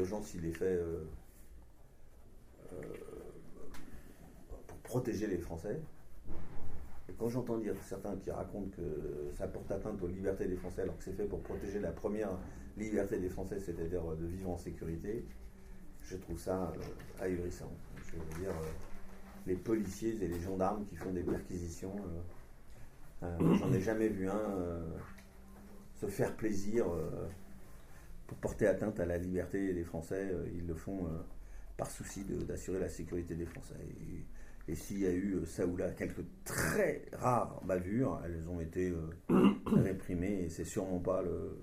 d'urgence, il est fait pour protéger les Français. Et quand j'entends dire certains qui racontent que ça porte atteinte aux libertés des Français, alors que c'est fait pour protéger la première liberté des Français, c'est-à-dire de vivre en sécurité, je trouve ça ahurissant. Je veux dire, les policiers et les gendarmes qui font des perquisitions, j'en ai jamais vu un se faire plaisir pour porter atteinte à la liberté des Français. Ils le font par souci d'assurer la sécurité des Français. Et s'il y a eu ça ou là quelques très rares bavures, elles ont été réprimées et c'est sûrement pas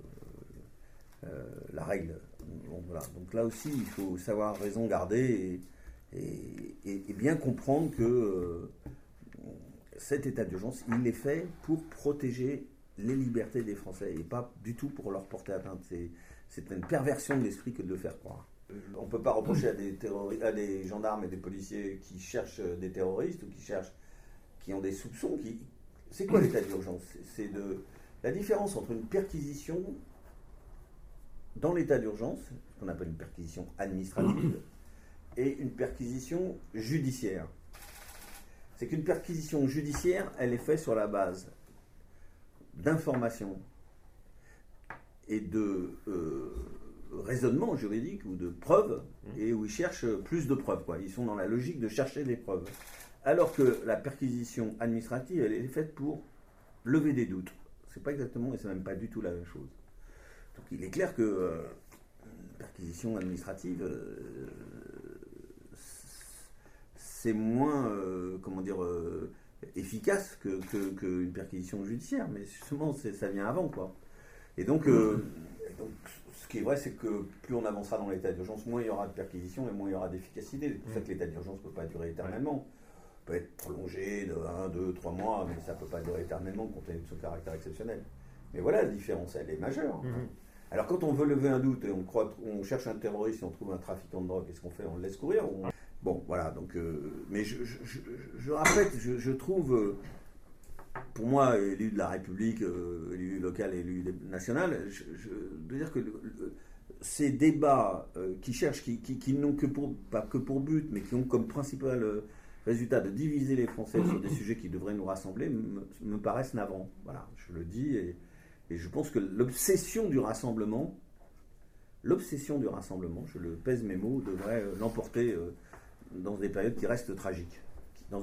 la règle. Bon, voilà. Donc là aussi, il faut savoir raison garder et bien comprendre que cet état d'urgence, il est fait pour protéger les libertés des Français et pas du tout pour leur porter atteinte. C'est une perversion de l'esprit que de le faire croire. On ne peut pas reprocher à des gendarmes et des policiers qui cherchent des terroristes ou qui ont des soupçons. C'est quoi l'état d'urgence ? C'est la différence entre une perquisition dans l'état d'urgence, ce qu'on appelle une perquisition administrative, et une perquisition judiciaire. C'est qu'une perquisition judiciaire, elle est faite sur la base d'informations et de raisonnement juridique ou de preuves, et où ils cherchent plus de preuves, quoi. Ils sont dans la logique de chercher des preuves. Alors que la perquisition administrative, elle est faite pour lever des doutes. C'est pas exactement, et c'est même pas du tout la même chose. Donc il est clair que une perquisition administrative, c'est moins, efficace qu'une perquisition judiciaire, mais justement, ça vient avant, quoi. Et donc, ce qui est vrai, c'est que plus on avancera dans l'état d'urgence, moins il y aura de perquisition et moins il y aura d'efficacité. C'est pour ça que l'état d'urgence ne peut pas durer éternellement. Il peut être prolongé de 1, 2, 3 mois, mais ça ne peut pas durer éternellement compte tenu de son caractère exceptionnel. Mais voilà, la différence, elle est majeure. Alors quand on veut lever un doute et on cherche un terroriste et on trouve un trafiquant de drogue, qu'est-ce qu'on fait ? On le laisse courir ? Bon, voilà, donc... mais je répète, je trouve... pour moi, élu de la République, élu local, élu national, je veux dire que ces débats qui n'ont pas que pour but, mais qui ont comme principal résultat de diviser les Français sur des sujets qui devraient nous rassembler, me paraissent navrants. Voilà, je le dis, et je pense que l'obsession du rassemblement, je le pèse mes mots, devrait l'emporter dans des périodes qui restent tragiques.